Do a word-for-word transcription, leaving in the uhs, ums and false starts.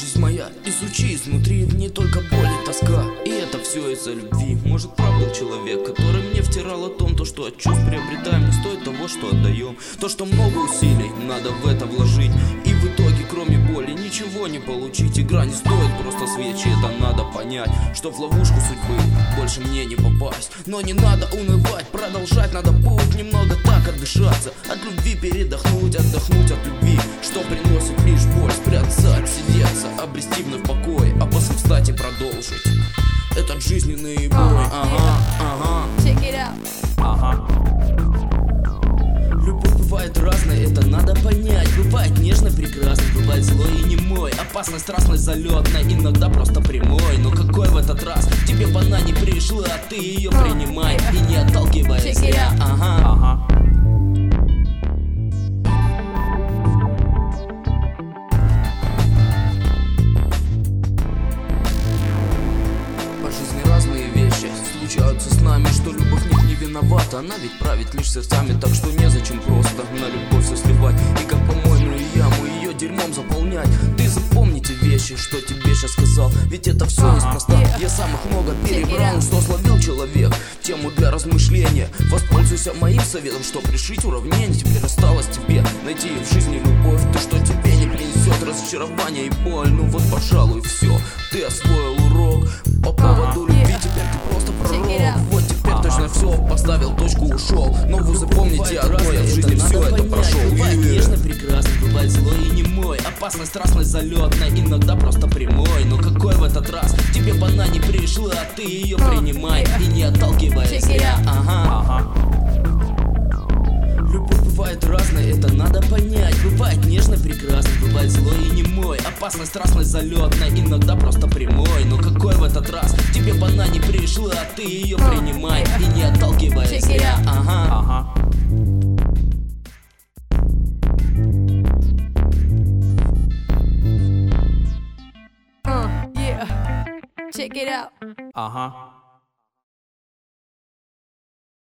Жизнь моя, изучи изнутри, в ней только боль и тоска. И это все из-за любви. Может, прав был человек, который мне втирал о том, то, что от чувств приобретаем, не стоит того, что отдаем. То, что много усилий надо в это вложить, и в итоге, кроме боли, ничего не получить. Игра не стоит просто свечи, это надо понять, что в ловушку судьбы больше мне не попасть. Но не надо унывать, продолжать надо путь, немного так отдышаться, от любви передохнуть, отдохнуть от любви, что приносит лишь боль, спрятаться, отсидеться, обрести вновь покой, а после встать и продолжить этот жизненный бой. Ага, ага. Check it out. Ага. Любовь бывает разной, это надо понять. Бывает нежной, прекрасной, бывает злой и немой, опасной, страстной, залетной, иногда просто прямой. Но какой в этот раз? Тебе бы она не пришла, а ты ее принимай и не отталкивай зря. Ага, ага. Разные вещи случаются с нами, что любовь в них не виновата. Она ведь правит лишь сердцами, так что незачем просто на любовь все сливать и как помойную яму ее дерьмом заполнять. Ты запомни те вещи, что тебе сейчас сказал, ведь это все неспроста. Я сам их много перебрал, что словил человек, тему для размышления. Воспользуйся моим советом, чтоб решить уравнение. Теперь осталось тебе найти в жизни любовь, то, что тебе не принесет разочарование и боль. Ну вот, пожалуй, все, ты освоил урок по поводу любви, теперь ты просто пророк. Вот теперь точно все, поставил точку, ушел. Но вы запомните одно, я в жизни все это прошел. Бывает нежно, прекрасно, бывает злой и немой, опасной, страстной, залетной, иногда просто прямой. Но какой в этот раз? Тебе бы она не пришла, а ты ее принимай и не отталкивай зря. Ага. Любовь бывает разной, это надо понять. Бывает нежной, прекрасной, бывает злой и немой, опасной, страстной, залетной, иногда просто прямой. Но какой в этот раз? Тебе бы она не пришла, а ты ее принимай и не отталкивай зря. Ага, ага. Uh, yeah. Check it out. Ага.